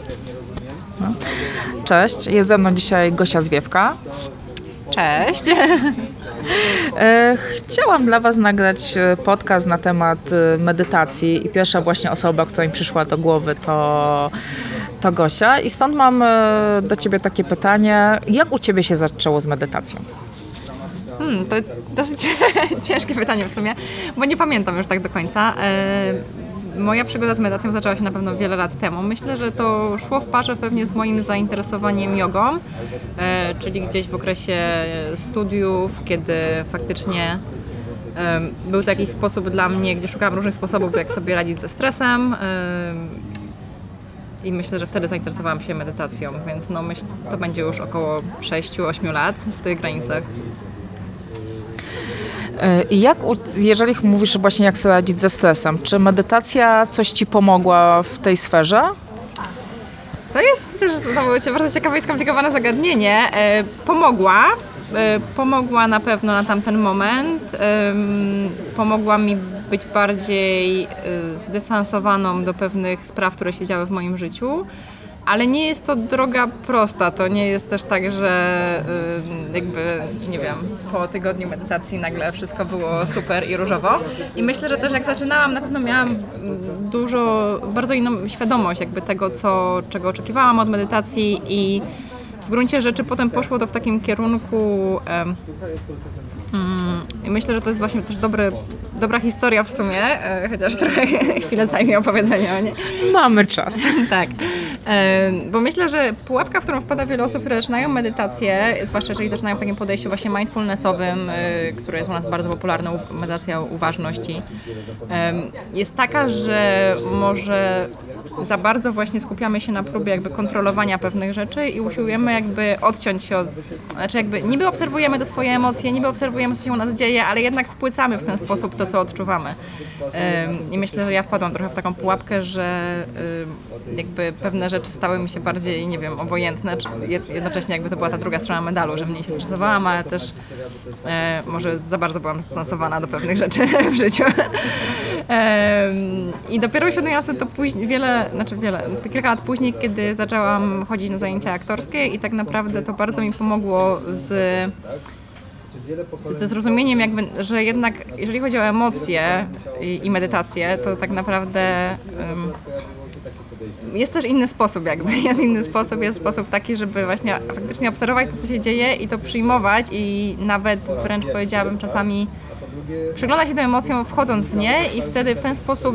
Cześć, jest ze mną dzisiaj Gosia Zwiewka. Cześć. Chciałam dla Was nagrać podcast na temat medytacji i pierwsza właśnie osoba, która mi przyszła do głowy, to Gosia. I stąd mam do Ciebie takie pytanie, jak u Ciebie się zaczęło z medytacją? To dosyć ciężkie pytanie w sumie, bo nie pamiętam już tak do końca. Moja przygoda z medytacją zaczęła się na pewno wiele lat temu. Myślę, że to szło w parze pewnie z moim zainteresowaniem jogą, czyli gdzieś w okresie studiów, kiedy faktycznie był to jakiś sposób dla mnie, gdzie szukałam różnych sposobów, jak sobie radzić ze stresem. I myślę, że wtedy zainteresowałam się medytacją, więc to będzie już około 6-8 lat w tych granicach. I jeżeli mówisz właśnie jak sobie radzić ze stresem, czy medytacja coś Ci pomogła w tej sferze? To jest też bardzo ciekawe i skomplikowane zagadnienie. Pomogła na pewno na tamten moment. Pomogła mi być bardziej zdystansowaną do pewnych spraw, które się działy w moim życiu. Ale nie jest to droga prosta, to nie jest też tak, że po tygodniu medytacji nagle wszystko było super i różowo. I myślę, że też jak zaczynałam, na pewno miałam bardzo inną świadomość tego, czego oczekiwałam od medytacji i w gruncie rzeczy potem poszło to w takim kierunku i myślę, że to jest właśnie też dobra historia w sumie, chociaż trochę chwilę zajmie opowiedzenie o niej. Mamy czas. Tak, bo myślę, że pułapka, w którą wpada wiele osób, które zaczynają medytację, zwłaszcza jeżeli zaczynają w takim podejściu właśnie mindfulnessowym, które jest u nas bardzo popularne, medytacja uważności, jest taka, że może za bardzo właśnie skupiamy się na próbie kontrolowania pewnych rzeczy i usiłujemy odciąć się niby obserwujemy te swoje emocje, niby obserwujemy, co się u nas dzieje, ale jednak spłycamy w ten sposób to, co odczuwamy. I myślę, że ja wpadłam trochę w taką pułapkę, że pewne rzeczy stały mi się bardziej, obojętne. Jednocześnie to była ta druga strona medalu, że mniej się stresowałam, ale też może za bardzo byłam zdystansowana do pewnych rzeczy w życiu. I dopiero uświadomiłam sobie to później, kilka lat później, kiedy zaczęłam chodzić na zajęcia aktorskie i tak naprawdę to bardzo mi pomogło ze zrozumieniem, że jednak jeżeli chodzi o emocje i medytację, to tak naprawdę jest też inny sposób jest sposób taki, żeby właśnie faktycznie obserwować to, co się dzieje i to przyjmować i nawet wręcz powiedziałabym czasami przyglądać się tym emocjom wchodząc w nie i wtedy w ten sposób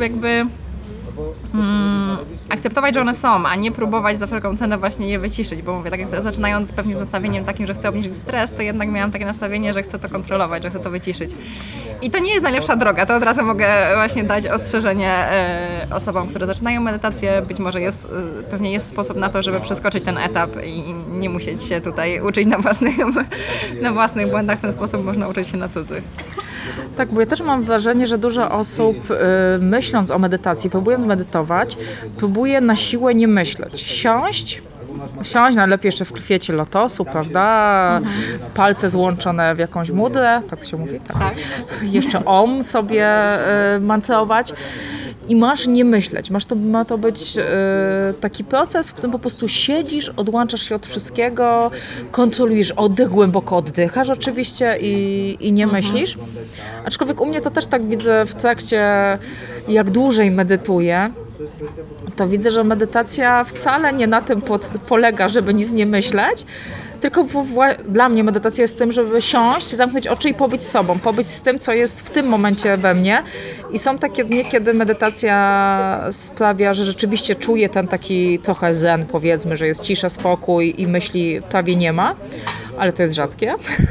akceptować, że one są, a nie próbować za wszelką cenę właśnie je wyciszyć, bo mówię, tak jak zaczynając pewnie z nastawieniem takim, że chcę obniżyć stres, to jednak miałam takie nastawienie, że chcę to kontrolować, że chcę to wyciszyć. I to nie jest najlepsza droga, to od razu mogę właśnie dać ostrzeżenie osobom, które zaczynają medytację, być może pewnie jest sposób na to, żeby przeskoczyć ten etap i nie musieć się tutaj uczyć na własnych błędach, w ten sposób można uczyć się na cudzych. Tak, bo ja też mam wrażenie, że dużo osób myśląc o medytacji, próbując medytować, próbuje na siłę nie myśleć. Siąść najlepiej jeszcze w kwiecie lotosu, prawda? Palce złączone w jakąś mudrę, tak to się mówi? Tak. Jeszcze om sobie mantrować. I masz nie myśleć. Ma to być taki proces, w którym po prostu siedzisz, odłączasz się od wszystkiego, kontrolujesz oddech, głęboko oddychasz oczywiście i nie myślisz. Aczkolwiek u mnie to też tak widzę w trakcie, jak dłużej medytuję, to widzę, że medytacja wcale nie na tym polega, żeby nic nie myśleć, tylko dla mnie medytacja jest tym, żeby siąść, zamknąć oczy i pobyć sobą, pobyć z tym, co jest w tym momencie we mnie. I są takie dni, kiedy medytacja sprawia, że rzeczywiście czuję ten taki trochę zen, powiedzmy, że jest cisza, spokój i myśli prawie nie ma, ale to jest rzadkie.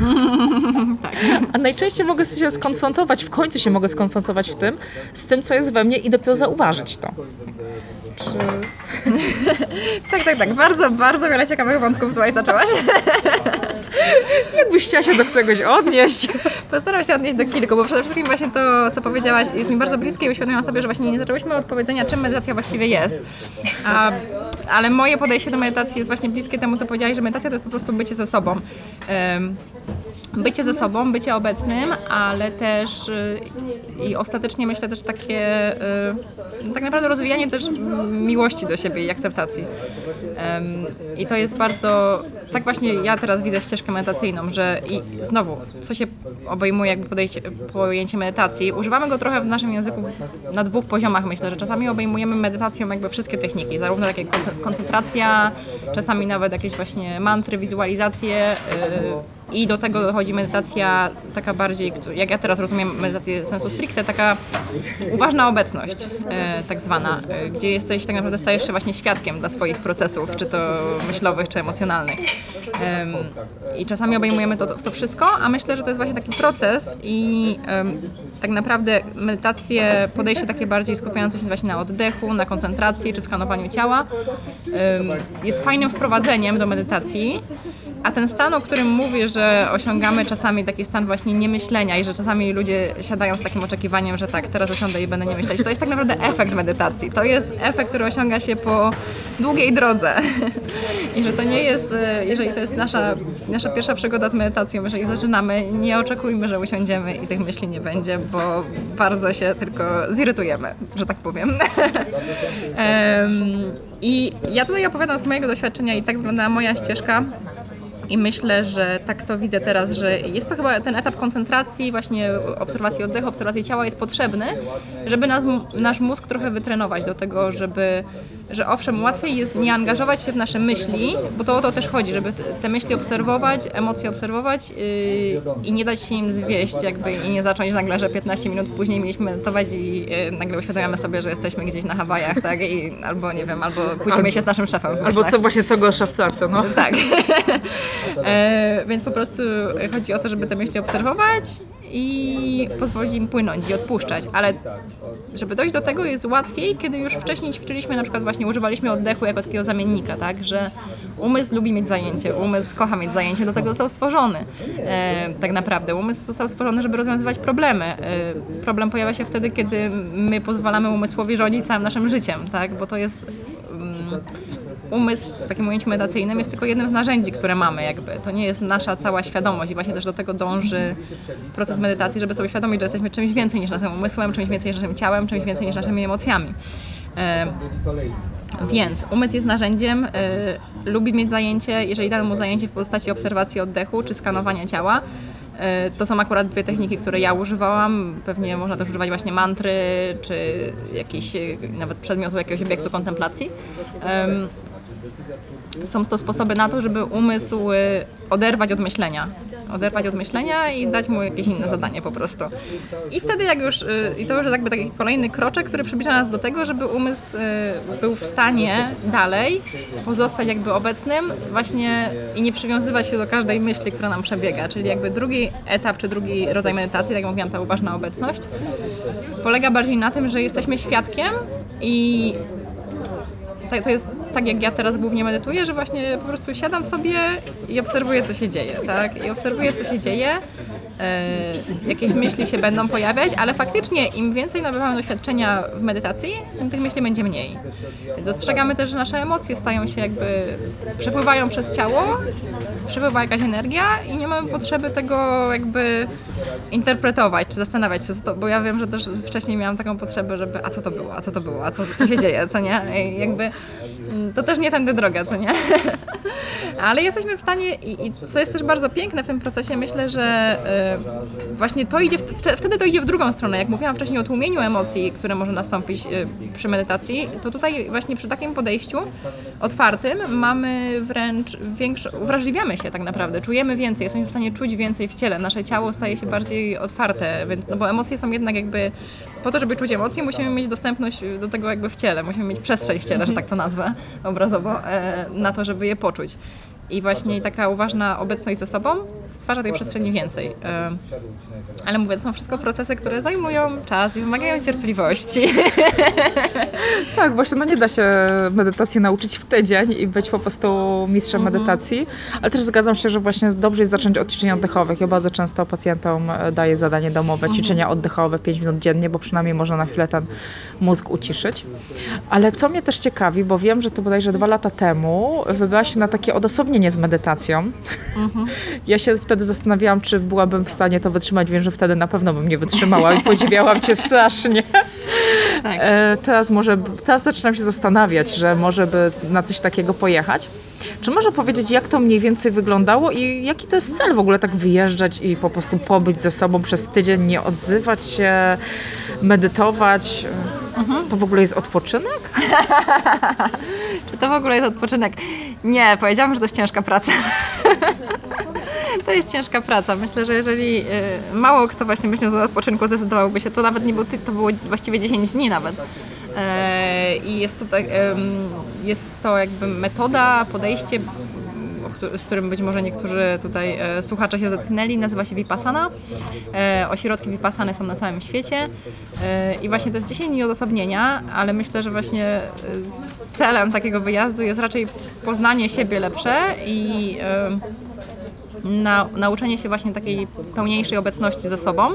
A najczęściej mogę się skonfrontować, w końcu się mogę skonfrontować z tym, co jest we mnie i dopiero zauważyć to. Tak. Bardzo, bardzo wiele ciekawych wątków tutaj zaczęłaś. Jakbyś chciała się do czegoś odnieść? Postaram się odnieść do kilku, bo przede wszystkim właśnie to, co powiedziałaś, jest mi bardzo bliskie i uświadomiłam sobie, że właśnie nie zaczęłyśmy od powiedzenia, czym medytacja właściwie jest. Ale moje podejście do medytacji jest właśnie bliskie temu, co powiedziałaś, że medytacja to jest po prostu bycie ze sobą. bycie ze sobą, bycie obecnym, ale też i ostatecznie myślę też takie tak naprawdę rozwijanie też miłości do siebie i akceptacji. I to jest bardzo, tak właśnie ja teraz widzę ścieżkę medytacyjną, że i znowu, co się obejmuje jakby pojęcie medytacji, używamy go trochę w naszym języku na 2 poziomach, myślę, że czasami obejmujemy medytacją jakby wszystkie techniki, zarówno takie koncentracja, czasami nawet jakieś właśnie mantry, wizualizacje i do tego dochodzi medytacja taka bardziej, jak ja teraz rozumiem medytację sensu stricte, taka uważna obecność tak zwana, gdzie jesteś tak naprawdę stajesz się właśnie świadkiem dla swoich procesów, czy to myślowych, czy emocjonalnych. I czasami obejmujemy to wszystko, a myślę, że to jest właśnie taki proces i tak naprawdę medytacje, podejście takie bardziej skupiające się właśnie na oddechu, na koncentracji, czy skanowaniu ciała jest fajnym wprowadzeniem do medytacji, a ten stan, o którym mówię, że osiągamy czasami taki stan właśnie niemyślenia i że czasami ludzie siadają z takim oczekiwaniem, że tak, teraz usiądę i będę nie myśleć, to jest tak naprawdę efekt medytacji. To jest efekt, który osiąga się po długiej drodze. I że to nie jest, jeżeli to jest nasza pierwsza przygoda z medytacją, jeżeli zaczynamy, nie oczekujmy, że usiądziemy i tych myśli nie będzie, bo bardzo się tylko zirytujemy, że tak powiem. I ja tutaj opowiadam z mojego doświadczenia i tak wyglądała moja ścieżka. I myślę, że tak to widzę teraz, że jest to chyba ten etap koncentracji, właśnie obserwacji oddechu, obserwacji ciała jest potrzebny, żeby nasz mózg trochę wytrenować do tego, że owszem, łatwiej jest nie angażować się w nasze myśli, bo to o to też chodzi, żeby te myśli obserwować, emocje obserwować i nie dać się im zwieść jakby i nie zacząć nagle, że 15 minut później mieliśmy medytować i nagle uświadamiamy sobie, że jesteśmy gdzieś na Hawajach, tak? Albo nie wiem, albo kłócimy się z naszym szefem. Albo co gorsza w pracy, no. Tak. Więc po prostu chodzi o to, żeby te myśli obserwować i pozwolić im płynąć i odpuszczać, ale żeby dojść do tego jest łatwiej, kiedy już wcześniej ćwiczyliśmy, na przykład właśnie używaliśmy oddechu jako takiego zamiennika, tak, że umysł lubi mieć zajęcie, umysł kocha mieć zajęcie, do tego został stworzony tak naprawdę. Umysł został stworzony, żeby rozwiązywać problemy. Problem pojawia się wtedy, kiedy my pozwalamy umysłowi rządzić całym naszym życiem, tak, bo to jest umysł w takim ujęciu medytacyjnym jest tylko jednym z narzędzi, które mamy jakby. To nie jest nasza cała świadomość i właśnie też do tego dąży proces medytacji, żeby sobie świadomić, że jesteśmy czymś więcej niż naszym umysłem, czymś więcej niż naszym ciałem, czymś więcej niż naszymi emocjami. Więc umysł jest narzędziem, lubi mieć zajęcie, jeżeli damy mu zajęcie w postaci obserwacji oddechu czy skanowania ciała. To są akurat 2 techniki, które ja używałam. Pewnie można też używać właśnie mantry, czy jakiś nawet przedmiotu, jakiegoś obiektu kontemplacji. Są to sposoby na to, żeby umysł oderwać od myślenia i dać mu jakieś inne zadanie po prostu. I wtedy jak już, i to już jest jakby taki kolejny kroczek, który przybliża nas do tego, żeby umysł był w stanie dalej pozostać jakby obecnym właśnie i nie przywiązywać się do każdej myśli, która nam przebiega. Czyli jakby drugi etap, czy drugi rodzaj medytacji, tak jak mówiłam, ta uważna obecność, polega bardziej na tym, że jesteśmy świadkiem i to jest tak, jak ja teraz głównie medytuję, że właśnie po prostu siadam sobie i obserwuję, co się dzieje, tak? I obserwuję, co się dzieje, jakieś myśli się będą pojawiać, ale faktycznie im więcej nabywamy doświadczenia w medytacji, tym tych myśli będzie mniej. Dostrzegamy też, że nasze emocje stają się jakby, przepływają przez ciało, przepływa jakaś energia i nie mamy potrzeby tego jakby interpretować, czy zastanawiać się, bo ja wiem, że też wcześniej miałam taką potrzebę, żeby a co to było, a co się dzieje, co nie? I jakby to też nie tędy droga, co nie? Ale jesteśmy w stanie i co jest też bardzo piękne w tym procesie, myślę, że właśnie to idzie, wtedy to idzie w drugą stronę. Jak mówiłam wcześniej o tłumieniu emocji, które może nastąpić przy medytacji, to tutaj właśnie przy takim podejściu otwartym mamy wręcz uwrażliwiamy się tak naprawdę, czujemy więcej, jesteśmy w stanie czuć więcej w ciele, nasze ciało staje się bardziej otwarte, więc, no bo emocje są jednak jakby, po to, żeby czuć emocje, musimy mieć dostępność do tego jakby w ciele, musimy mieć przestrzeń w ciele, że tak to nazwę obrazowo, na to, żeby je poczuć. I właśnie taka uważna obecność ze sobą stwarza tej przestrzeni więcej. Ale mówię, to są wszystko procesy, które zajmują czas i wymagają cierpliwości. Tak, właśnie nie da się medytacji nauczyć w tydzień i być po prostu mistrzem medytacji, ale też zgadzam się, że właśnie dobrze jest zacząć od ćwiczeń oddechowych. Ja bardzo często pacjentom daję zadanie domowe, ćwiczenia oddechowe 5 minut dziennie, bo przynajmniej można na chwilę ten mózg uciszyć. Ale co mnie też ciekawi, bo wiem, że to bodajże 2 lata temu wybrałaś się na takie odosobnienie totalnie nie z medytacją. Ja się wtedy zastanawiałam, czy byłabym w stanie to wytrzymać. Wiem, że wtedy na pewno bym nie wytrzymała i podziwiałam cię strasznie. Tak. Teraz zaczynam się zastanawiać, że może by na coś takiego pojechać. Czy może powiedzieć, jak to mniej więcej wyglądało i jaki to jest cel w ogóle tak wyjeżdżać i po prostu pobyć ze sobą przez tydzień, nie odzywać się, medytować? To w ogóle jest odpoczynek? Czy to w ogóle jest odpoczynek? Nie, powiedziałam, że to jest ciężka praca. To jest ciężka praca. Myślę, że jeżeli mało kto właśnie myśląc o odpoczynku zdecydowałby się, to nawet nie był, to było właściwie 10 dni nawet. I jest to jakby metoda, podejście, z którym być może niektórzy tutaj słuchacze się zetknęli, nazywa się Vipassana. Ośrodki Vipassany są na całym świecie i właśnie to jest 10 dni odosobnienia, ale myślę, że właśnie celem takiego wyjazdu jest raczej poznanie siebie lepsze i nauczenie się właśnie takiej pełniejszej obecności ze sobą,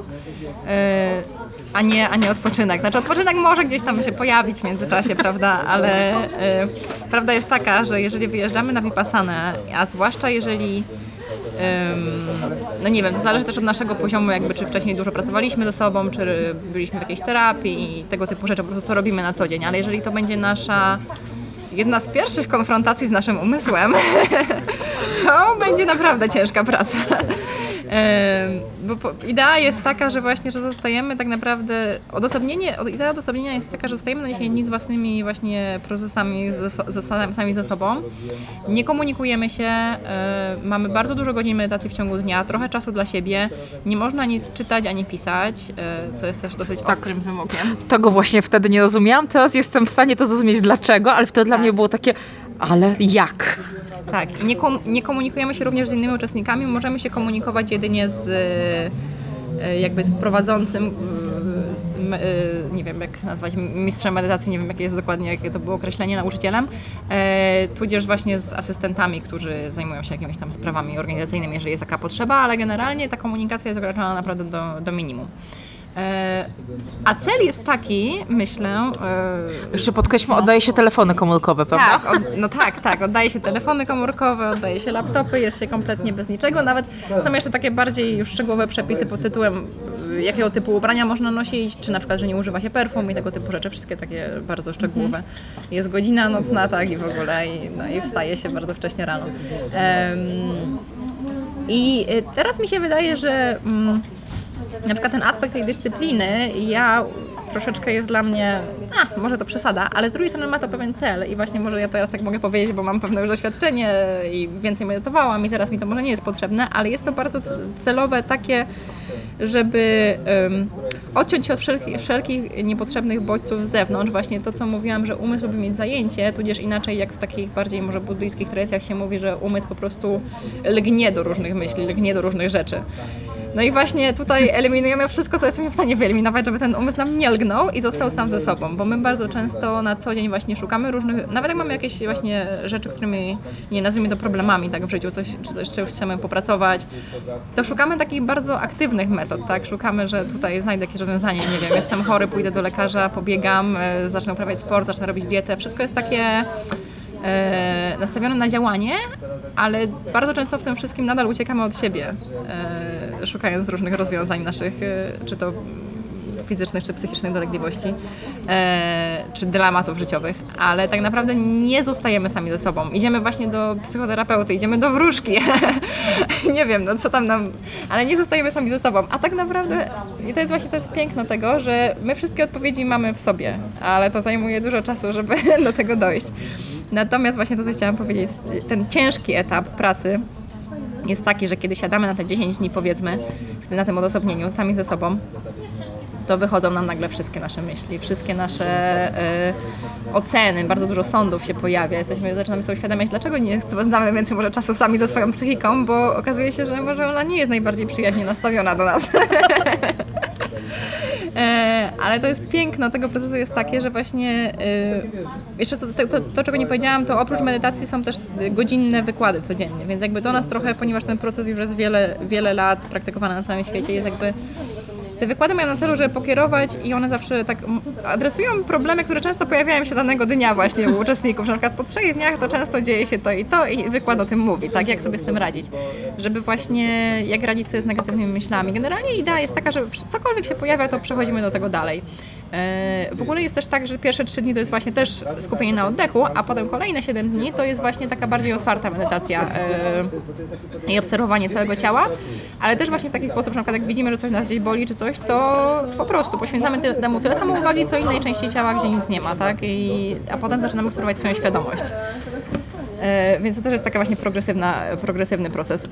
a nie odpoczynek. Znaczy odpoczynek może gdzieś tam się pojawić w międzyczasie, prawda, ale prawda jest taka, że jeżeli wyjeżdżamy na Vipassanę, a zwłaszcza jeżeli no nie wiem, to zależy też od naszego poziomu, jakby czy wcześniej dużo pracowaliśmy ze sobą, czy byliśmy w jakiejś terapii i tego typu rzeczy, po prostu co robimy na co dzień, ale jeżeli to będzie nasza jedna z pierwszych konfrontacji z naszym umysłem, to będzie naprawdę ciężka praca. Bo idea jest taka, że właśnie, że zostajemy tak naprawdę, idea odosobnienia jest taka, że zostajemy na 10 dni z własnymi właśnie procesami, sami ze sobą. Nie komunikujemy się, mamy bardzo dużo godzin medytacji w ciągu dnia, trochę czasu dla siebie, nie można nic czytać ani pisać, co jest też dosyć ostrym wymogiem. Tego właśnie wtedy nie rozumiałam, teraz jestem w stanie to zrozumieć dlaczego, ale wtedy dla mnie było takie, ale jak? Tak, nie komunikujemy się również z innymi uczestnikami, możemy się komunikować jedynie z prowadzącym, nie wiem jak nazwać, mistrzem medytacji, nie wiem jakie jest dokładnie, jakie to było określenie, nauczycielem, tudzież właśnie z asystentami, którzy zajmują się jakimiś tam sprawami organizacyjnymi, jeżeli jest taka potrzeba, ale generalnie ta komunikacja jest ograniczona naprawdę do minimum. A cel jest taki, myślę... Jeszcze podkreślmy, oddaje się telefony komórkowe, prawda? Tak, oddaje się telefony komórkowe, oddaje się laptopy, jest się kompletnie bez niczego. Nawet są jeszcze takie bardziej już szczegółowe przepisy pod tytułem, jakiego typu ubrania można nosić, czy na przykład, że nie używa się perfum i tego typu rzeczy, wszystkie takie bardzo szczegółowe. Jest godzina nocna, tak, i w ogóle, i wstaje się bardzo wcześnie rano. I teraz mi się wydaje, że na przykład ten aspekt tej dyscypliny troszeczkę jest dla mnie, może to przesada, ale z drugiej strony ma to pewien cel i właśnie może ja teraz tak mogę powiedzieć, bo mam pewne już doświadczenie i więcej medytowałam i teraz mi to może nie jest potrzebne, ale jest to bardzo celowe takie, żeby odciąć się od wszelkich niepotrzebnych bodźców z zewnątrz. Właśnie to, co mówiłam, że umysł lubi mieć zajęcie, tudzież inaczej jak w takich bardziej może buddyjskich tradycjach się mówi, że umysł po prostu lgnie do różnych myśli, lgnie do różnych rzeczy. No i właśnie tutaj eliminujemy wszystko, co jesteśmy w stanie wyeliminować, żeby ten umysł nam nie lgnął i został sam ze sobą, bo my bardzo często na co dzień właśnie szukamy różnych, nawet jak mamy jakieś właśnie rzeczy, którymi, nie nazwijmy to problemami tak w życiu, coś chcemy popracować, to szukamy takich bardzo aktywnych metod, tak? Szukamy, że tutaj znajdę jakieś rozwiązanie, nie wiem, jestem chory, pójdę do lekarza, pobiegam, zacznę uprawiać sport, zacznę robić dietę, wszystko jest takie nastawione na działanie, ale bardzo często w tym wszystkim nadal uciekamy od siebie, szukając różnych rozwiązań naszych, czy to fizycznych, czy psychicznych dolegliwości, czy dylematów życiowych, ale tak naprawdę nie zostajemy sami ze sobą. Idziemy właśnie do psychoterapeuty, idziemy do wróżki, nie wiem, no co tam nam, ale nie zostajemy sami ze sobą. A tak naprawdę, i to jest piękno tego, że my wszystkie odpowiedzi mamy w sobie, ale to zajmuje dużo czasu, żeby do tego dojść. Natomiast właśnie to, co chciałam powiedzieć, ten ciężki etap pracy jest taki, że kiedy siadamy na te 10 dni, powiedzmy, na tym odosobnieniu, sami ze sobą, to wychodzą nam nagle wszystkie nasze myśli, wszystkie nasze oceny, bardzo dużo sądów się pojawia. Zaczynamy sobie uświadamiać, dlaczego nie spędzamy więcej może czasu sami ze swoją psychiką, bo okazuje się, że może ona nie jest najbardziej przyjaźnie nastawiona do nas. Ale to jest piękno tego procesu jest takie, że właśnie jeszcze to, czego nie powiedziałam, to oprócz medytacji są też godzinne wykłady codziennie, więc jakby do nas trochę, ponieważ ten proces już jest wiele lat praktykowany na całym świecie, jest jakby Te wykłady mają na celu, żeby pokierować i one zawsze tak adresują problemy, które często pojawiają się danego dnia właśnie u uczestników, że na przykład po 3 dniach to często dzieje się to i wykład o tym mówi, tak, jak sobie z tym radzić, żeby właśnie jak radzić sobie z negatywnymi myślami. Generalnie idea jest taka, że cokolwiek się pojawia, to przechodzimy do tego dalej. W ogóle jest też tak, że pierwsze 3 dni to jest właśnie też skupienie na oddechu, a potem kolejne 7 dni to jest właśnie taka bardziej otwarta medytacja i obserwowanie całego ciała, ale też właśnie w taki sposób, że na przykład jak widzimy, że coś nas gdzieś boli czy coś, to po prostu poświęcamy temu tyle samo uwagi, co innej części ciała, gdzie nic nie ma, tak? A potem zaczynamy obserwować swoją świadomość. Więc to też jest taka właśnie progresywny proces.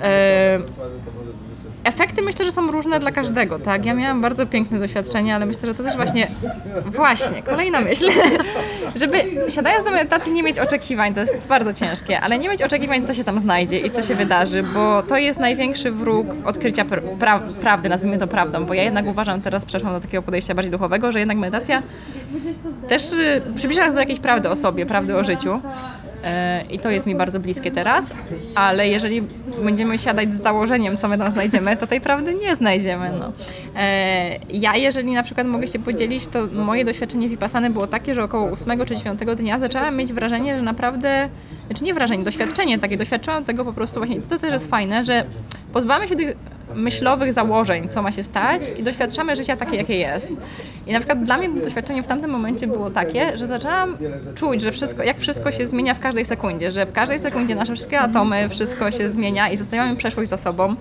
Efekty myślę, że są różne dla każdego, tak? Ja miałam bardzo piękne doświadczenia, ale myślę, że to też właśnie, kolejna myśl, żeby siadając do medytacji nie mieć oczekiwań, to jest bardzo ciężkie, ale nie mieć oczekiwań, co się tam znajdzie i co się wydarzy, bo to jest największy wróg odkrycia prawdy, nazwijmy to prawdą, bo ja jednak uważam, teraz przeszłam do takiego podejścia bardziej duchowego, że jednak medytacja też przybliża nas do jakiejś prawdy o sobie, prawdy o życiu. I to jest mi bardzo bliskie teraz, ale jeżeli będziemy siadać z założeniem, co my tam znajdziemy, to tej prawdy nie znajdziemy. No. Ja, jeżeli na przykład mogę się podzielić, to moje doświadczenie Vipassany było takie, że około 8 czy 9 dnia zaczęłam mieć wrażenie, że naprawdę, znaczy nie wrażenie, doświadczenie takie, doświadczyłam tego po prostu właśnie, to też jest fajne, że pozbywamy się tych myślowych założeń, co ma się stać i doświadczamy życia takie, jakie jest. I na przykład dla mnie doświadczenie w tamtym momencie było takie, że zaczęłam czuć, że wszystko się zmienia w każdej sekundzie, że w każdej sekundzie nasze wszystkie atomy, wszystko się zmienia i zostawiamy przeszłość za sobą.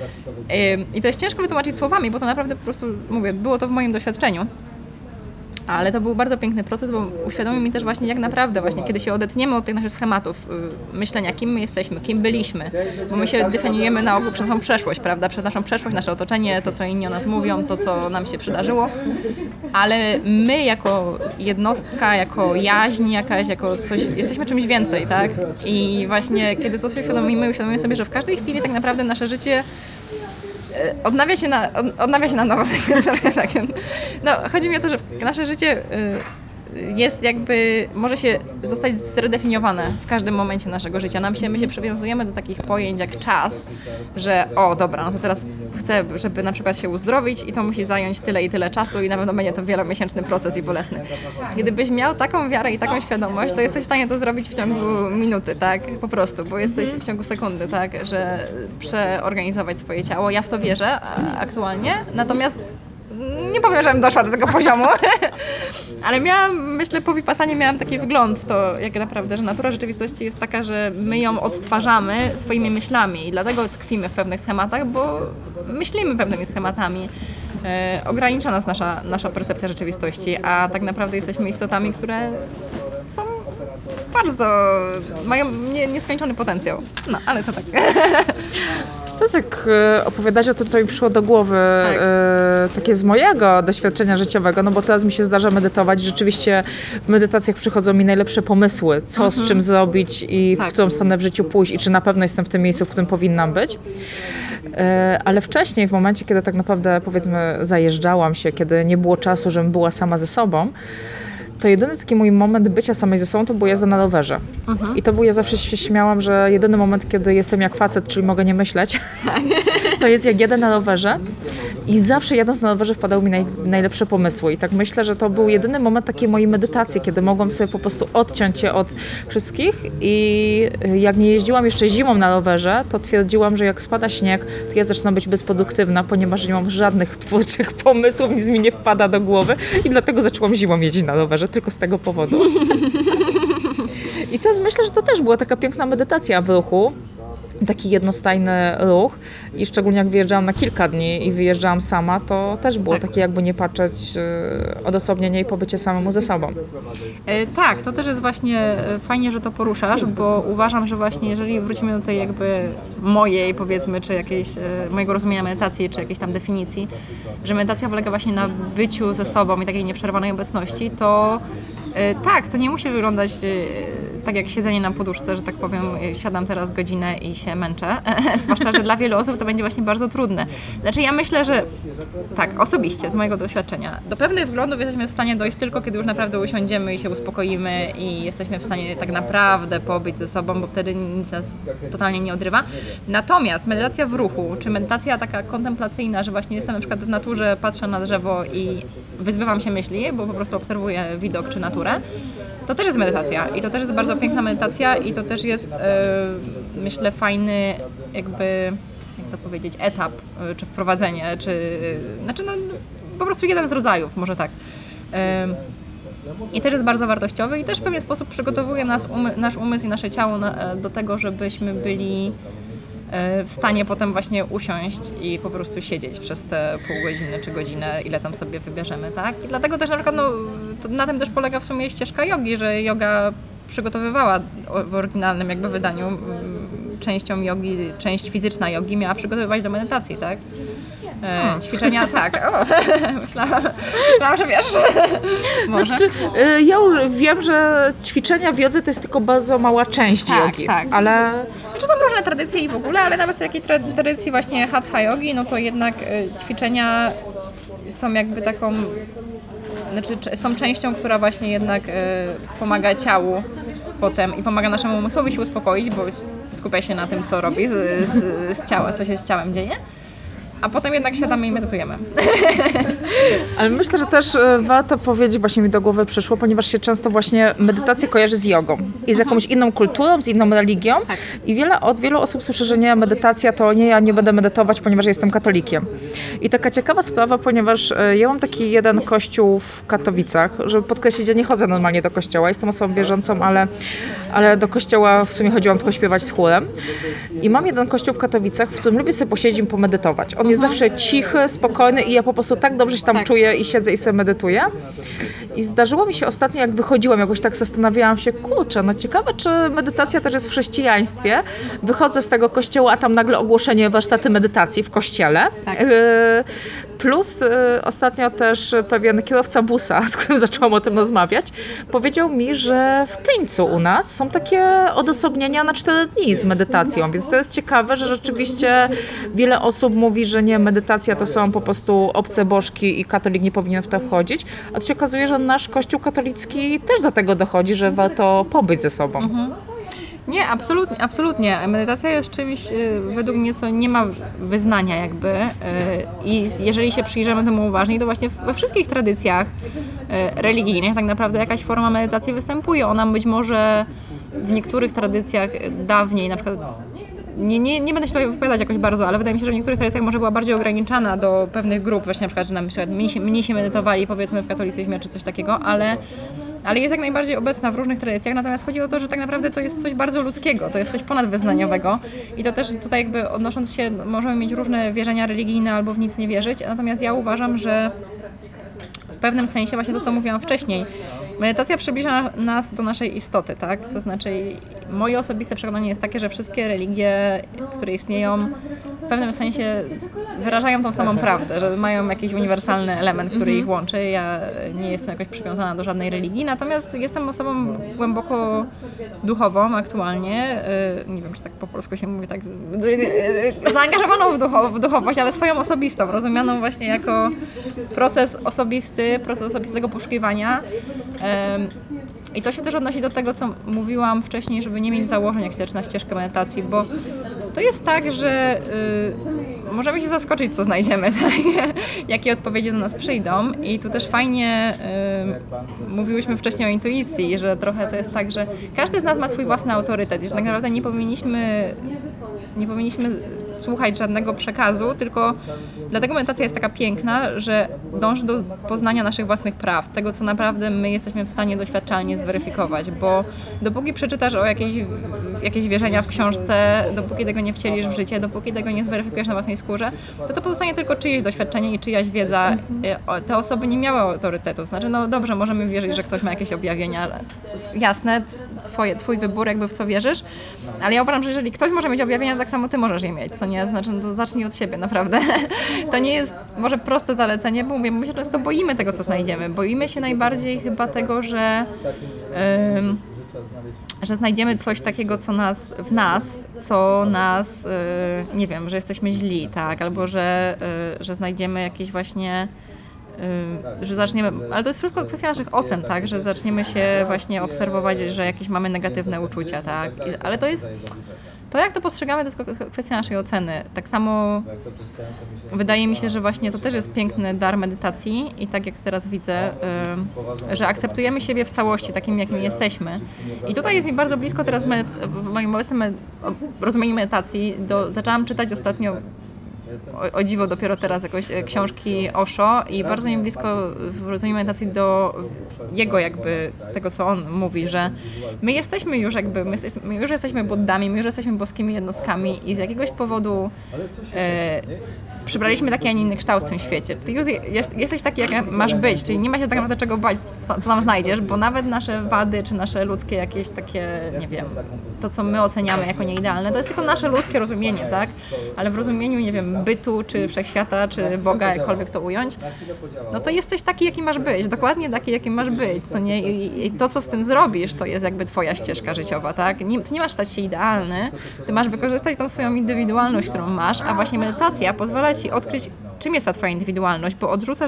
I to jest ciężko wytłumaczyć słowami, bo to naprawdę po prostu, mówię, było to w moim doświadczeniu. Ale to był bardzo piękny proces, bo uświadomił mi też właśnie jak naprawdę właśnie, kiedy się odetniemy od tych naszych schematów myślenia, kim my jesteśmy, kim byliśmy, bo my się definiujemy na ogół przez naszą przeszłość, prawda, przez naszą przeszłość, nasze otoczenie, to co inni o nas mówią, to co nam się przydarzyło, ale my jako jednostka, jako jaźń jakaś, jako coś, jesteśmy czymś więcej, tak? I właśnie kiedy to się uświadomimy sobie, że w każdej chwili tak naprawdę nasze życie odnawia się na nowo. No, chodzi mi o to, że nasze życie jest jakby, może się zostać zredefiniowane w każdym momencie naszego życia. My się przywiązujemy do takich pojęć jak czas, że dobra, no to teraz chcę, żeby na przykład się uzdrowić i to musi zająć tyle i tyle czasu i na pewno będzie to wielomiesięczny proces i bolesny. Gdybyś miał taką wiarę i taką świadomość, to jesteś w stanie to zrobić w ciągu minuty, tak? Po prostu, bo jesteś w ciągu sekundy, tak? Że przeorganizować swoje ciało. Ja w to wierzę aktualnie, natomiast nie powiem, żebym doszła do tego poziomu, ale myślę, po Vipassanie miałam taki wgląd w to, jak naprawdę, że natura rzeczywistości jest taka, że my ją odtwarzamy swoimi myślami i dlatego tkwimy w pewnych schematach, bo myślimy pewnymi schematami. Ogranicza nas nasza percepcja rzeczywistości, a tak naprawdę jesteśmy istotami, które są mają nieskończony potencjał. No, ale to tak. To jest jak opowiadać o tym, to mi przyszło do głowy takie z mojego doświadczenia życiowego, no bo teraz mi się zdarza medytować. Rzeczywiście w medytacjach przychodzą mi najlepsze pomysły, co z czym zrobić i w którą stronę w życiu pójść i czy na pewno jestem w tym miejscu, w którym powinnam być. Ale wcześniej, w momencie, kiedy tak naprawdę, powiedzmy, zajeżdżałam się, kiedy nie było czasu, żebym była sama ze sobą, to jedyny taki mój moment bycia samej ze sobą to była jazda na rowerze. I to był, ja zawsze się śmiałam, że jedyny moment, kiedy jestem jak facet, czyli mogę nie myśleć, to jest jak jadę na rowerze i zawsze jadąc na rowerze wpadały mi najlepsze pomysły. I tak myślę, że to był jedyny moment takiej mojej medytacji, kiedy mogłam sobie po prostu odciąć się od wszystkich i jak nie jeździłam jeszcze zimą na rowerze, to twierdziłam, że jak spada śnieg, to ja zaczynam być bezproduktywna, ponieważ nie mam żadnych twórczych pomysłów, nic mi nie wpada do głowy i dlatego zaczęłam zimą jeździć na rowerze. Tylko z tego powodu. I teraz myślę, że to też była taka piękna medytacja w ruchu. Taki jednostajny ruch. I szczególnie jak wyjeżdżałam na kilka dni i wyjeżdżałam sama, to też było takie jakby nie patrzeć odosobnienie i pobycie samemu ze sobą. Tak, to też jest właśnie fajnie, że to poruszasz, bo uważam, że właśnie jeżeli wrócimy do tej jakby mojej, powiedzmy, czy jakiejś mojego rozumienia medytacji, czy jakiejś tam definicji, że medytacja polega właśnie na byciu ze sobą i takiej nieprzerwanej obecności, to tak, to nie musi wyglądać tak jak siedzenie na poduszce, że tak powiem, siadam teraz godzinę i się męczę, zwłaszcza, że dla wielu osób to będzie właśnie bardzo trudne. Znaczy ja myślę, że tak, osobiście, z mojego doświadczenia, do pewnych wglądów jesteśmy w stanie dojść tylko, kiedy już naprawdę usiądziemy i się uspokoimy i jesteśmy w stanie tak naprawdę pobyć ze sobą, bo wtedy nic nas totalnie nie odrywa. Natomiast medytacja w ruchu, czy medytacja taka kontemplacyjna, że właśnie jestem na przykład w naturze, patrzę na drzewo i wyzbywam się myśli, bo po prostu obserwuję widok czy naturę, to też jest medytacja i to też jest bardzo piękna medytacja i to też jest, myślę, fajny jakby, jak to powiedzieć, etap, czy wprowadzenie, czy, znaczy no, po prostu jeden z rodzajów, może tak. I też jest bardzo wartościowy i też w pewien sposób przygotowuje nasz umysł i nasze ciało do tego, żebyśmy byli w stanie potem właśnie usiąść i po prostu siedzieć przez te pół godziny czy godzinę, ile tam sobie wybierzemy, tak? I dlatego też na przykład na tym też polega w sumie ścieżka jogi, że joga przygotowywała w oryginalnym jakby wydaniu częścią jogi, część fizyczna jogi miała przygotowywać do medytacji, tak? Ćwiczenia, tak. O, myślałam, że wiesz. Może. Znaczy, ja już wiem, że ćwiczenia w jodze to jest tylko bardzo mała część jogi, tak. ale... Znaczy są różne tradycje i w ogóle, ale nawet w takiej tradycji właśnie hatha jogi, no to jednak ćwiczenia są jakby taką, znaczy są częścią, która właśnie jednak pomaga ciału potem i pomaga naszemu umysłowi się uspokoić, bo skupia się na tym, co robi z ciała, co się z ciałem dzieje. A potem jednak siadamy i medytujemy. Ale myślę, że też warto powiedzieć, właśnie mi do głowy przyszło, ponieważ się często właśnie medytację kojarzy z jogą i z jakąś inną kulturą, z inną religią. Tak. I od wielu osób słyszę, że nie, medytacja to nie, ja nie będę medytować, ponieważ jestem katolikiem. I taka ciekawa sprawa, ponieważ ja mam taki jeden kościół w Katowicach, żeby podkreślić, że nie chodzę normalnie do kościoła, jestem osobą wierzącą, ale do kościoła w sumie chodziłam tylko śpiewać z chórem. I mam jeden kościół w Katowicach, w którym lubię sobie posiedzieć i pomedytować. On jest zawsze cichy, spokojny i ja po prostu tak dobrze się tam czuję i siedzę i sobie medytuję. I zdarzyło mi się ostatnio, jak wychodziłam, jakoś tak zastanawiałam się, kurczę, no ciekawe, czy medytacja też jest w chrześcijaństwie. Wychodzę z tego kościoła, a tam nagle ogłoszenie warsztaty medytacji w kościele. Tak. Plus ostatnio też pewien kierowca busa, z którym zaczęłam o tym rozmawiać, powiedział mi, że w Tyńcu u nas są takie odosobnienia na 4 dni z medytacją, więc to jest ciekawe, że rzeczywiście wiele osób mówi, że nie, medytacja to są po prostu obce bożki i katolik nie powinien w to wchodzić, a to się okazuje, że nasz kościół katolicki też do tego dochodzi, że warto pobyć ze sobą. Nie, absolutnie. Medytacja jest czymś, według mnie, co nie ma wyznania jakby i jeżeli się przyjrzymy temu uważniej, to właśnie we wszystkich tradycjach religijnych tak naprawdę jakaś forma medytacji występuje. Ona być może w niektórych tradycjach dawniej, na przykład nie będę się tutaj wypowiadać jakoś bardzo, ale wydaje mi się, że w niektórych tradycjach może była bardziej ograniczana do pewnych grup, właśnie na przykład, że na przykład mnisi medytowali, powiedzmy, w katolicyzmie czy coś takiego, ale jest jak najbardziej obecna w różnych tradycjach, natomiast chodzi o to, że tak naprawdę to jest coś bardzo ludzkiego, to jest coś ponadwyznaniowego i to też tutaj jakby odnosząc się, możemy mieć różne wierzenia religijne albo w nic nie wierzyć, natomiast ja uważam, że w pewnym sensie właśnie to, co mówiłam wcześniej, medytacja przybliża nas do naszej istoty, tak? To znaczy moje osobiste przekonanie jest takie, że wszystkie religie, które istnieją, w pewnym sensie wyrażają tą samą prawdę, że mają jakiś uniwersalny element, który ich łączy. Ja nie jestem jakoś przywiązana do żadnej religii, natomiast jestem osobą głęboko duchową aktualnie. Nie wiem, czy tak po polsku się mówi, tak zaangażowaną w duchowość, ale swoją osobistą, rozumianą właśnie jako proces osobistego poszukiwania. I to się też odnosi do tego, co mówiłam wcześniej, żeby nie mieć założeń, jak się zaczyna ścieżkę medytacji, bo to jest tak, że możemy się zaskoczyć, co znajdziemy, tak? Jakie odpowiedzi do nas przyjdą. I tu też fajnie mówiłyśmy wcześniej o intuicji, że trochę to jest tak, że każdy z nas ma swój własny autorytet i że tak naprawdę nie powinniśmy słuchać żadnego przekazu, tylko dlatego medytacja jest taka piękna, że dąży do poznania naszych własnych praw, tego, co naprawdę my jesteśmy w stanie doświadczalnie zweryfikować, bo dopóki przeczytasz o jakieś wierzenia w książce, dopóki tego nie wcielisz w życie, dopóki tego nie zweryfikujesz na własnej skórze, to pozostanie tylko czyjeś doświadczenie i czyjaś wiedza. Te osoby nie miały autorytetu, znaczy no dobrze, możemy wierzyć, że ktoś ma jakieś objawienia, ale jasne, twój wybór, jakby w co wierzysz, ale ja uważam, że jeżeli ktoś może mieć objawienia, to tak samo ty możesz je mieć, co nie? Znaczy, no to zacznij od siebie, naprawdę. To nie jest może proste zalecenie, bo my się często boimy tego, co znajdziemy. Boimy się najbardziej chyba tego, że że znajdziemy coś takiego, co nas, nie wiem, że jesteśmy źli, tak, albo że znajdziemy jakieś właśnie, że zaczniemy, ale to jest wszystko kwestia naszych ocen, tak, że zaczniemy się właśnie obserwować, że jakieś mamy negatywne uczucia, tak, ale to jak to postrzegamy, to jest kwestia naszej oceny. Tak samo wydaje mi się, że właśnie to też jest piękny dar medytacji i tak jak teraz widzę, że akceptujemy siebie w całości, takim jakim jesteśmy. I tutaj jest mi bardzo blisko teraz w moim obecnym rozumieniu medytacji. Zaczęłam czytać ostatnio, o dziwo dopiero teraz jakoś książki Osho i bardzo mi blisko w rozumieniu medytacji do jego jakby tego, co on mówi, że my jesteśmy już jakby, my już jesteśmy buddami, my już jesteśmy boskimi jednostkami i z jakiegoś powodu przybraliśmy taki, a nie inny kształt w tym świecie. Ty jesteś taki, jak masz być, czyli nie ma się tak naprawdę czego bać, co nam znajdziesz, bo nawet nasze wady, czy nasze ludzkie jakieś takie, nie wiem, to, co my oceniamy jako nieidealne, to jest tylko nasze ludzkie rozumienie, tak? Ale w rozumieniu, nie wiem, bytu, czy wszechświata, czy Boga, jakkolwiek to ująć, no to jesteś taki, jaki masz być, dokładnie taki, jaki masz być, co nie? I to, co z tym zrobisz, to jest jakby twoja ścieżka życiowa, tak? Ty nie masz stać się idealny, ty masz wykorzystać tą swoją indywidualność, którą masz, a właśnie medytacja pozwala ci odkryć, czym jest ta twoja indywidualność, bo odrzucasz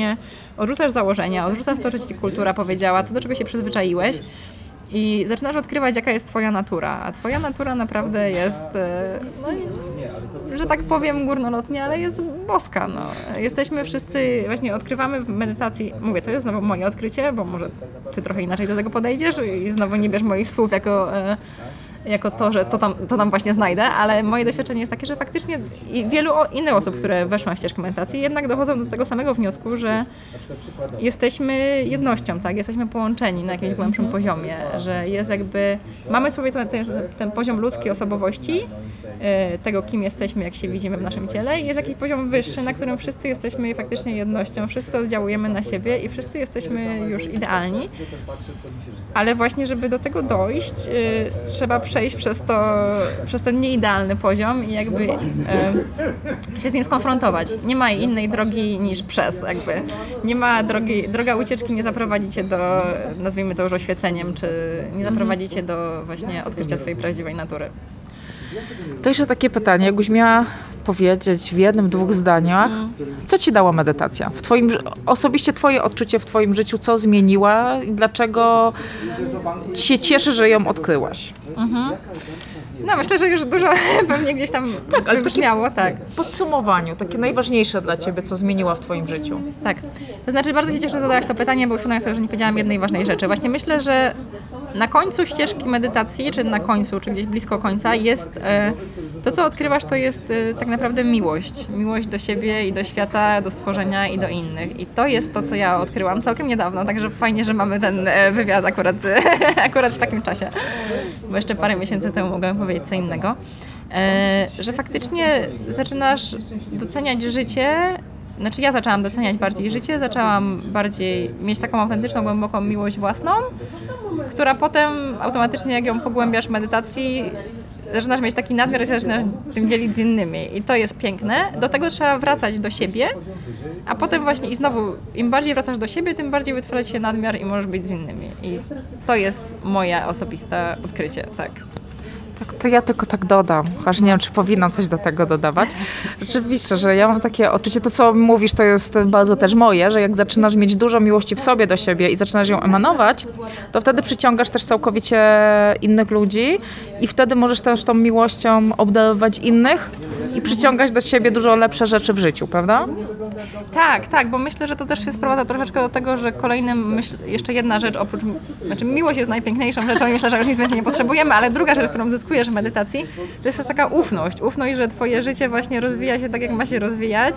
założenia, odrzucasz to, że ci kultura powiedziała, to, do czego się przyzwyczaiłeś i zaczynasz odkrywać, jaka jest twoja natura, a twoja natura naprawdę jest, no, że tak powiem górnolotnie, ale jest boska, no. Jesteśmy wszyscy, właśnie odkrywamy w medytacji, mówię, to jest znowu moje odkrycie, bo może ty trochę inaczej do tego podejdziesz i znowu nie bierz moich słów jako to, że to tam właśnie znajdę, ale moje doświadczenie jest takie, że faktycznie wielu innych osób, które weszły na ścieżkę medytacji, jednak dochodzą do tego samego wniosku, że jesteśmy jednością, tak? Jesteśmy połączeni na jakimś głębszym poziomie, że jest jakby, mamy sobie ten poziom ludzkiej osobowości, tego, kim jesteśmy, jak się widzimy w naszym ciele i jest jakiś poziom wyższy, na którym wszyscy jesteśmy faktycznie jednością, wszyscy oddziałujemy na siebie i wszyscy jesteśmy już idealni, ale właśnie, żeby do tego dojść, trzeba przejść przez ten nieidealny poziom i jakby się z nim skonfrontować. Nie ma innej drogi niż przez, jakby. Nie ma droga ucieczki nie zaprowadzi cię do, nazwijmy to już oświeceniem, czy nie zaprowadzi cię do właśnie odkrycia swojej prawdziwej natury. To jeszcze takie pytanie, jakbyś miała powiedzieć w jednym, dwóch zdaniach, co ci dała medytacja? Osobiście twoje odczucie w twoim życiu, co zmieniła i dlaczego się cieszę, że ją odkryłaś? No myślę, że już dużo pewnie gdzieś tam wybrzmiało, tak. W podsumowaniu, takie najważniejsze dla ciebie, co zmieniła w twoim życiu. Tak, to znaczy bardzo się cieszę, że zadałaś to pytanie, bo uświadomiłam sobie, że nie powiedziałam jednej ważnej rzeczy. Właśnie myślę, że na końcu ścieżki medytacji, czy na końcu, czy gdzieś blisko końca jest to, co odkrywasz, to jest tak naprawdę miłość. Miłość do siebie i do świata, do stworzenia i do innych. I to jest to, co ja odkryłam całkiem niedawno, także fajnie, że mamy ten wywiad akurat w takim czasie, bo jeszcze parę miesięcy temu mogłam powiedzieć co innego. Że faktycznie zaczynasz doceniać życie, znaczy ja zaczęłam doceniać bardziej życie, zaczęłam bardziej mieć taką autentyczną, głęboką miłość własną, która potem automatycznie, jak ją pogłębiasz w medytacji, zaczynasz mieć taki nadmiar, że zaczynasz tym dzielić z innymi i to jest piękne. Do tego trzeba wracać do siebie, a potem właśnie i znowu im bardziej wracasz do siebie, tym bardziej wytwarza się nadmiar i możesz być z innymi. I to jest moje osobiste odkrycie, tak. Tak, to ja tylko tak dodam, chociaż nie wiem, czy powinnam coś do tego dodawać. Rzeczywiście, że ja mam takie odczucie, to co mówisz, to jest bardzo też moje, że jak zaczynasz mieć dużo miłości w sobie do siebie i zaczynasz ją emanować, to wtedy przyciągasz też całkowicie innych ludzi i wtedy możesz też tą miłością obdarować innych i przyciągać do siebie dużo lepsze rzeczy w życiu, prawda? Tak, bo myślę, że to też się sprowadza troszeczkę do tego, że jeszcze jedna rzecz znaczy miłość jest najpiękniejszą rzeczą i myślę, że już nic więcej nie potrzebujemy, ale druga rzecz, którą zyskujesz w medytacji, to jest też taka ufność, że twoje życie właśnie rozwija się tak, jak ma się rozwijać,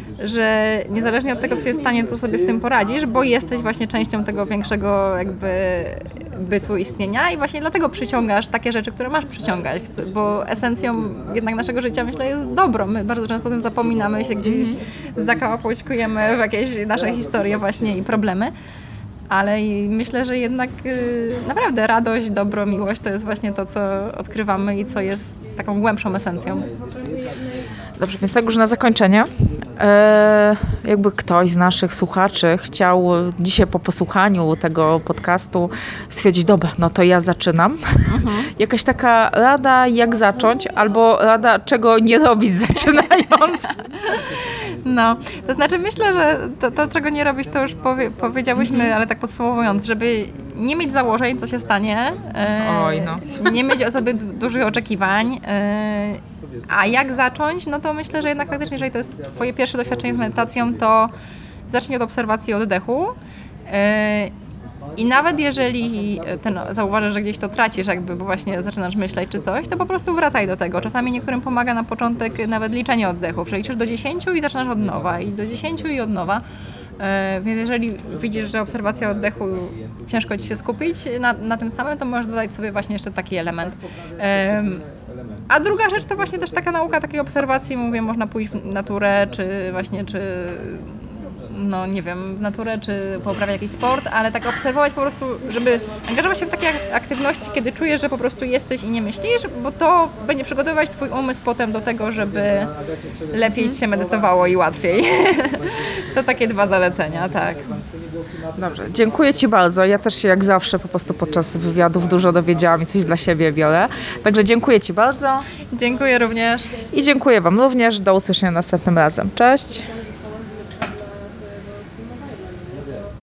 że niezależnie od tego, co się stanie, to sobie z tym poradzisz, bo jesteś właśnie częścią tego większego jakby bytu istnienia i właśnie dlatego przyciągasz takie rzeczy, które masz przyciągać, bo esencją jednak naszego życia, myślę, jest dobro. My bardzo często o tym zapominamy, się gdzieś zakałapućkujemy w jakieś nasze historie właśnie i problemy. Ale myślę, że jednak naprawdę radość, dobro, miłość to jest właśnie to, co odkrywamy i co jest taką głębszą esencją. Dobrze, więc tak już na zakończenie. Jakby ktoś z naszych słuchaczy chciał dzisiaj po posłuchaniu tego podcastu stwierdzić, dobra, no to ja zaczynam. Jakaś taka rada, jak zacząć, albo rada, czego nie robić zaczynając. No, to znaczy myślę, że to czego nie robić, to już powiedziałyśmy, ale tak podsumowując, żeby nie mieć założeń, co się stanie, nie mieć zbyt dużych oczekiwań, a jak zacząć, no to myślę, że jednak faktycznie, jeżeli to jest twoje pierwsze doświadczenie z medytacją, to zacznij od obserwacji oddechu. I nawet jeżeli zauważysz, że gdzieś to tracisz, jakby, bo właśnie zaczynasz myśleć czy coś, to po prostu wracaj do tego. Czasami niektórym pomaga na początek nawet liczenie oddechów, że liczysz do 10 i zaczynasz od nowa, i do 10 i od nowa. Więc jeżeli widzisz, że obserwacja oddechu ciężko ci się skupić na tym samym, to możesz dodać sobie właśnie jeszcze taki element. A druga rzecz to właśnie też taka nauka takiej obserwacji, mówię, można pójść w naturę, czy no nie wiem, w naturę, czy poprawiać jakiś sport, ale tak obserwować po prostu, żeby angażować się w takie aktywności, kiedy czujesz, że po prostu jesteś i nie myślisz, bo to będzie przygotowywać twój umysł potem do tego, żeby lepiej ci się medytowało i łatwiej. To takie 2 zalecenia, tak. Dobrze, dziękuję ci bardzo. Ja też się jak zawsze po prostu podczas wywiadów dużo dowiedziałam i coś dla siebie biorę. Także dziękuję ci bardzo. Dziękuję również. I dziękuję wam również. Do usłyszenia następnym razem. Cześć.